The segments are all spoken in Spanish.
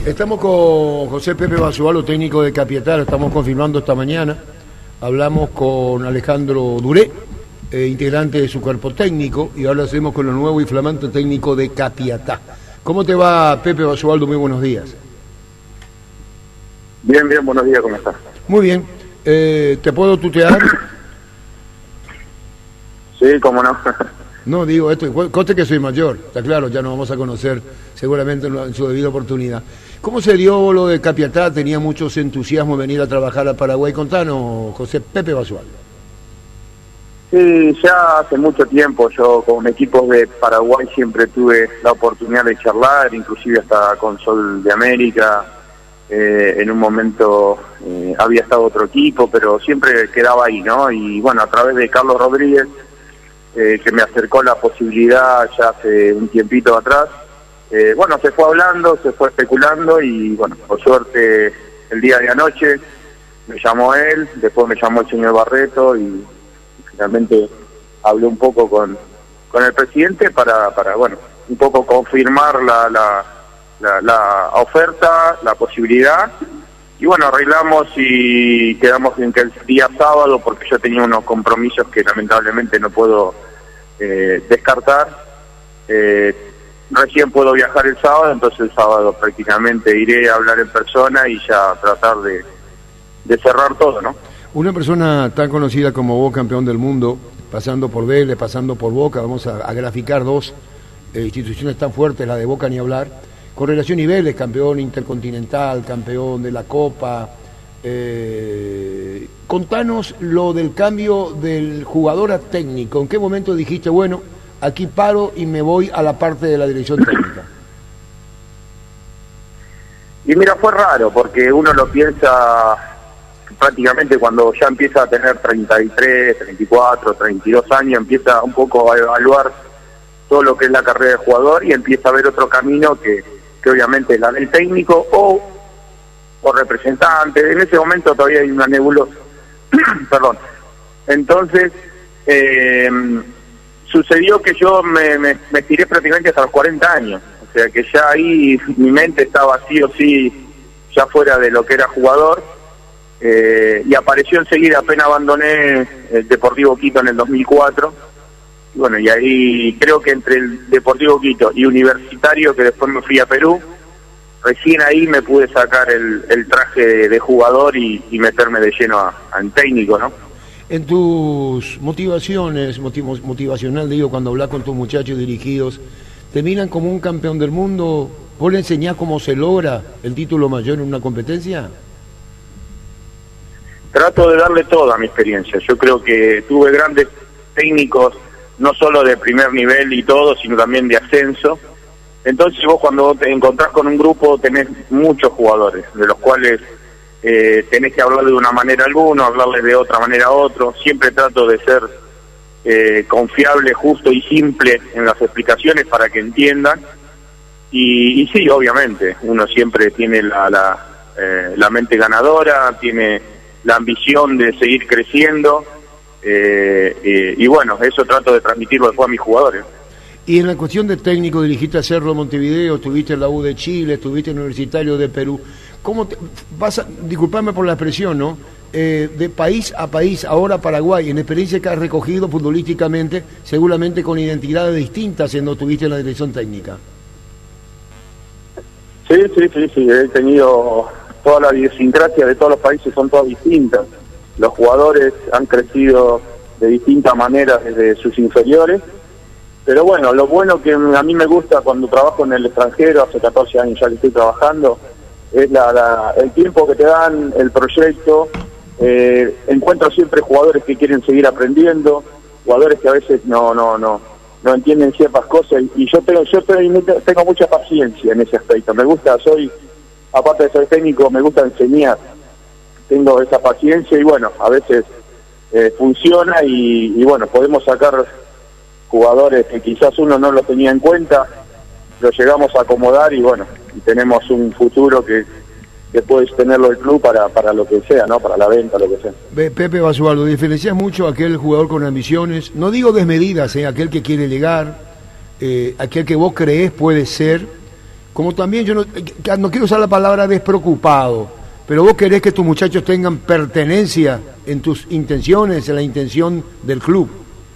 Estamos con José Pepe Basualdo, técnico de Capiatá, lo estamos confirmando esta mañana. Hablamos con Alejandro Duré, integrante de su cuerpo técnico, y ahora hacemos con el nuevo y flamante técnico de Capiatá. ¿Cómo te va, Pepe Basualdo? Muy buenos días. Bien, buenos días, ¿cómo estás? Muy bien. ¿Te puedo tutear? Sí, cómo no. No, digo, conste que soy mayor, está claro, ya nos vamos a conocer seguramente en su debida oportunidad. ¿Cómo se dio lo de Capiatá? Tenía muchos entusiasmos venir a trabajar a Paraguay. Contanos, José Pepe Basualdo. Sí, ya hace mucho tiempo yo con equipos de Paraguay siempre tuve la oportunidad de charlar, inclusive hasta con Sol de América. En un momento había estado otro equipo, pero siempre quedaba ahí, ¿no? Y bueno, a través de Carlos Rodríguez, que me acercó la posibilidad ya hace un tiempito atrás, bueno, se fue hablando, se fue especulando y bueno, por suerte el día de anoche me llamó él, después me llamó el señor Barreto y finalmente hablé un poco con el presidente para bueno, un poco confirmar la oferta, la posibilidad, y bueno, arreglamos y quedamos en que el día sábado, porque yo tenía unos compromisos que lamentablemente no puedo descartar, recién puedo viajar el sábado, entonces el sábado prácticamente iré a hablar en persona y ya tratar de cerrar todo, ¿no? Una persona tan conocida como vos, campeón del mundo, pasando por Vélez, pasando por Boca, vamos a graficar dos instituciones tan fuertes, la de Boca ni hablar, con relación a niveles, campeón intercontinental, campeón de la Copa. Contanos lo del cambio del jugador a técnico. ¿En qué momento dijiste, bueno, aquí paro y me voy a la parte de la dirección técnica? Y mira, fue raro, porque uno lo piensa prácticamente cuando ya empieza a tener 33, 34, 32 años, empieza un poco a evaluar todo lo que es la carrera de jugador y empieza a ver otro camino que obviamente es la del técnico o representante. En ese momento todavía hay una nebulosa. Perdón. Entonces, sucedió que yo me tiré prácticamente hasta los 40 años. O sea que ya ahí mi mente estaba sí o sí ya fuera de lo que era jugador. Y apareció enseguida, apenas abandoné el Deportivo Quito en el 2004. Y bueno, y ahí creo que entre el Deportivo Quito y Universitario, que después me fui a Perú, recién ahí me pude sacar el traje de jugador y meterme de lleno en técnico, ¿no? En tus motivaciones, motivacional, digo, cuando hablas con tus muchachos dirigidos, ¿te miran como un campeón del mundo? ¿Vos le enseñás cómo se logra el título mayor en una competencia? Trato de darle toda mi experiencia. Yo creo que tuve grandes técnicos, no solo de primer nivel y todo, sino también de ascenso. Entonces vos cuando te encontrás con un grupo tenés muchos jugadores, de los cuales tenés que hablar de una manera a alguno, hablarles de otra manera a otro. Siempre trato de ser confiable, justo y simple en las explicaciones para que entiendan. Y sí, obviamente, uno siempre tiene la mente ganadora, tiene la ambición de seguir creciendo. Y bueno, eso trato de transmitirlo después a mis jugadores. Y en la cuestión de técnico, dirigiste a Cerro Montevideo, estuviste en la U de Chile, estuviste en Universitario de Perú. ¿Cómo disculpame por la expresión, ¿no? De país a país, ahora Paraguay, en experiencia que has recogido futbolísticamente, seguramente con identidades distintas en donde estuviste en la dirección técnica? Sí, he tenido toda la idiosincrasia de todos los países, son todas distintas. Los jugadores han crecido de distintas maneras desde sus inferiores, pero bueno, lo bueno que a mí me gusta cuando trabajo en el extranjero, hace 14 años ya que estoy trabajando, es el tiempo que te dan, el proyecto. Encuentro siempre jugadores que quieren seguir aprendiendo, jugadores que a veces no entienden ciertas cosas, y yo tengo mucha paciencia en ese aspecto. Me gusta, aparte de ser técnico, me gusta enseñar. Tengo esa paciencia y bueno, a veces funciona y bueno, podemos sacar jugadores que quizás uno no lo tenía en cuenta, lo llegamos a acomodar y bueno, y tenemos un futuro que puedes tenerlo el club para lo que sea, ¿no? Para la venta, lo que sea. Pepe Basualdo, diferencias mucho a aquel jugador con ambiciones, no digo desmedidas, aquel que quiere llegar, aquel que vos creés puede ser, como también yo no quiero usar la palabra despreocupado, pero vos querés que tus muchachos tengan pertenencia en tus intenciones, en la intención del club.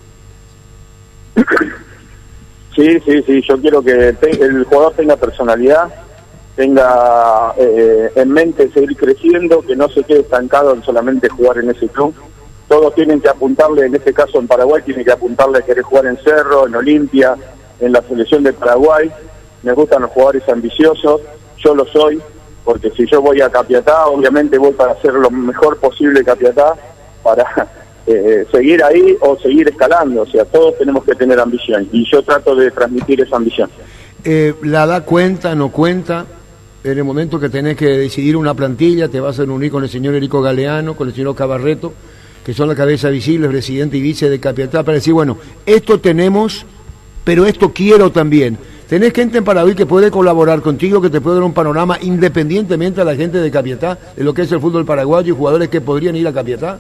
Sí, yo quiero que el jugador tenga personalidad, tenga en mente seguir creciendo, que no se quede estancado en solamente jugar en ese club. Todos tienen que apuntarle, en este caso en Paraguay, tienen que apuntarle a querer jugar en Cerro, en Olimpia, en la selección de Paraguay. Me gustan los jugadores ambiciosos, yo lo soy, porque si yo voy a Capiatá, obviamente voy para hacer lo mejor posible Capiatá, para seguir ahí o seguir escalando. O sea, todos tenemos que tener ambición, y yo trato de transmitir esa ambición. ¿La edad cuenta, no cuenta? En el momento que tenés que decidir una plantilla, te vas a reunir con el señor Erico Galeano, con el señor Cabarreto, que son la cabeza visible, presidente y vice de Capiatá, para decir, bueno, esto tenemos, pero esto quiero también. Tenés gente en Paraguay que puede colaborar contigo, que te puede dar un panorama independientemente a la gente de Capiatá, de lo que es el fútbol paraguayo y jugadores que podrían ir a Capiatá.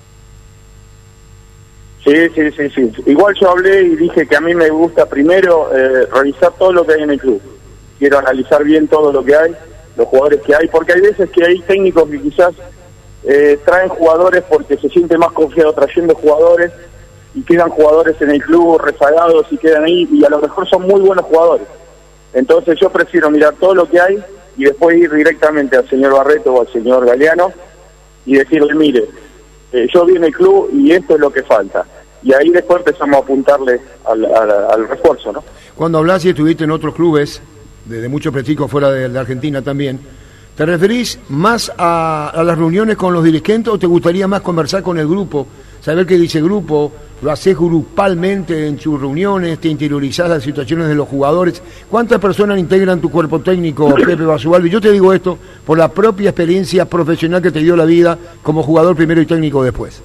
Sí. Igual yo hablé y dije que a mí me gusta primero revisar todo lo que hay en el club. Quiero analizar bien todo lo que hay, los jugadores que hay, porque hay veces que hay técnicos que quizás traen jugadores porque se siente más confiado trayendo jugadores, y quedan jugadores en el club rezagados y quedan ahí, y a lo mejor son muy buenos jugadores. Entonces yo prefiero mirar todo lo que hay y después ir directamente al señor Barreto o al señor Galeano y decirle, mire, yo vi en el club y esto es lo que falta. Y ahí después empezamos a apuntarle al refuerzo, ¿no? Cuando hablas y estuviste en otros clubes, de mucho prestigio fuera de Argentina también, ¿te referís más a las reuniones con los dirigentes o te gustaría más conversar con el grupo? Saber qué dice el grupo, lo haces grupalmente en sus reuniones, te interiorizás las situaciones de los jugadores. ¿Cuántas personas integran tu cuerpo técnico, Pepe Basualdo? Y yo te digo esto por la propia experiencia profesional que te dio la vida como jugador primero y técnico después.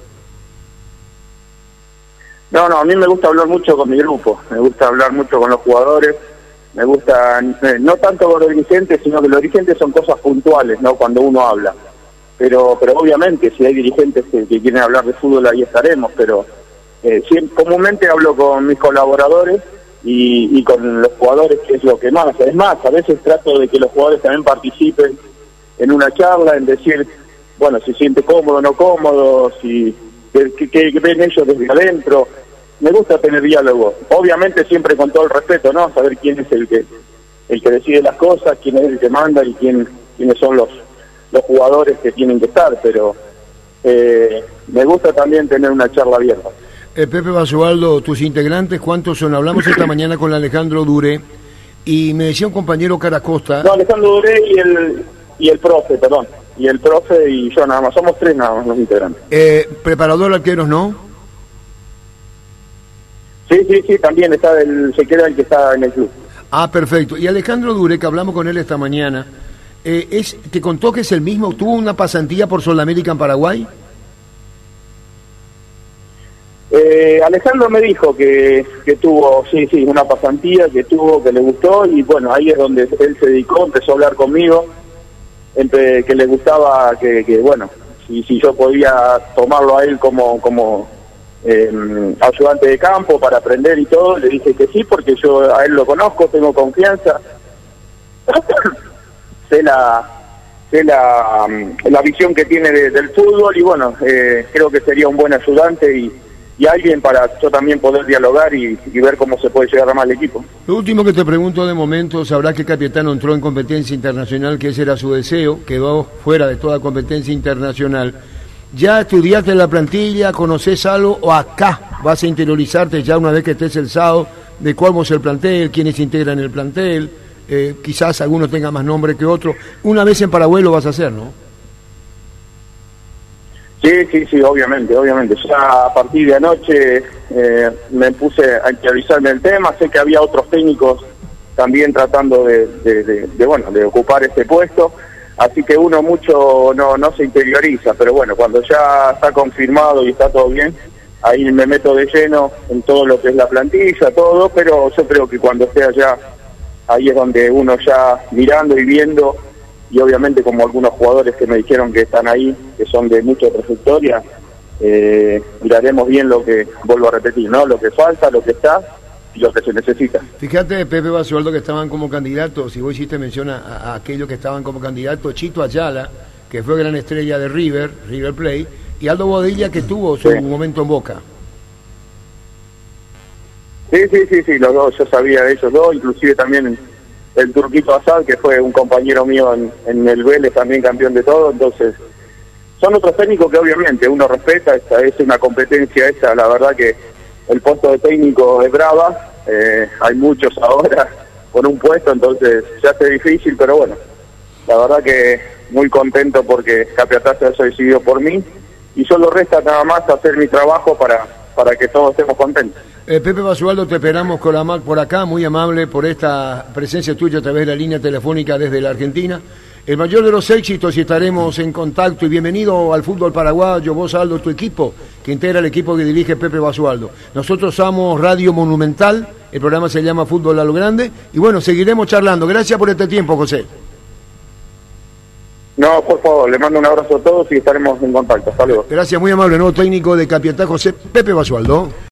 No, a mí me gusta hablar mucho con mi grupo, me gusta hablar mucho con los jugadores, me gusta, no tanto con los dirigentes, sino que los dirigentes son cosas puntuales, ¿no? Cuando uno habla. Pero obviamente si hay dirigentes que quieren hablar de fútbol, ahí estaremos, pero comúnmente hablo con mis colaboradores y con los jugadores, que es lo que más. Es más, a veces trato de que los jugadores también participen en una charla, en decir, bueno, si siente cómodo o no cómodo, si que ven ellos desde adentro. Me gusta tener diálogo, obviamente siempre con todo el respeto, ¿no? Saber quién es el que decide las cosas, quién es el que manda y quiénes son los jugadores que tienen que estar, pero me gusta también tener una charla abierta. Pepe Basualdo, tus integrantes, ¿cuántos son? Hablamos esta mañana con Alejandro Duré y me decía un compañero Caracosta... No, Alejandro Duré y el profe, perdón. Y el profe y yo nada más, somos tres nada más los integrantes. Preparador arqueros, ¿no? Sí, también se queda el que está en el club. Ah, perfecto. Y Alejandro Duré, que hablamos con él esta mañana, ¿te contó que es el mismo? ¿Tuvo una pasantía por Sudamérica en Paraguay? Alejandro me dijo que tuvo, sí, una pasantía, que le gustó, y bueno, ahí es donde él se dedicó, empezó a hablar conmigo, que le gustaba, que bueno, si yo podía tomarlo a él como ayudante de campo para aprender y todo. Le dije que sí, porque yo a él lo conozco, tengo confianza, sé la visión que tiene del fútbol, y bueno, creo que sería un buen ayudante y alguien para yo también poder dialogar y ver cómo se puede llegar a más al equipo. Lo último que te pregunto de momento, sabrás que Capiatá entró en competencia internacional, que ese era su deseo, quedó fuera de toda competencia internacional. ¿Ya estudiaste la plantilla, conocés algo, o acá vas a interiorizarte ya una vez que estés el sábado de cómo es el plantel, quiénes integran el plantel, quizás algunos tengan más nombre que otros? Una vez en Paraguay lo vas a hacer, ¿no? Sí, obviamente. Ya a partir de anoche me puse a interiorizarme el tema. Sé que había otros técnicos también tratando de ocupar este puesto, así que uno mucho no se interioriza, pero bueno, cuando ya está confirmado y está todo bien, ahí me meto de lleno en todo lo que es la plantilla, todo, pero yo creo que cuando esté allá, ahí es donde uno ya mirando y viendo, y obviamente como algunos jugadores que me dijeron que están ahí, que son de mucha trayectoria, miraremos bien lo que, vuelvo a repetir, ¿no? Lo que falta, lo que está, lo que se necesita. Fíjate, Pepe Basualdo, que estaban como candidatos, y vos hiciste mención a aquellos que estaban como candidatos, Chito Ayala, que fue gran estrella de River Plate, y Aldo Bodilla, que tuvo su momento en Boca. Sí, los dos, yo sabía de ellos dos, inclusive también el Turquito Asad, que fue un compañero mío en el Vélez, también campeón de todo. Entonces son otros técnicos que obviamente uno respeta. Esta es una competencia esta, la verdad que el puesto de técnico es brava, hay muchos ahora con un puesto, entonces se hace difícil, pero bueno, la verdad que muy contento porque Capiatá se ha decidido por mí, y solo resta nada más hacer mi trabajo para que todos estemos contentos. Pepe Basualdo, te esperamos con la MAC por acá, muy amable por esta presencia tuya a través de la línea telefónica desde la Argentina. El mayor de los éxitos, y estaremos en contacto. Y bienvenido al fútbol paraguayo, vos, Aldo, tu equipo, que integra el equipo que dirige Pepe Basualdo. Nosotros somos Radio Monumental, el programa se llama Fútbol a lo Grande, y bueno, seguiremos charlando. Gracias por este tiempo, José. No, por favor, le mando un abrazo a todos y estaremos en contacto. Hasta luego. Gracias, muy amable. Nuevo técnico de Capiatá, José Pepe Basualdo.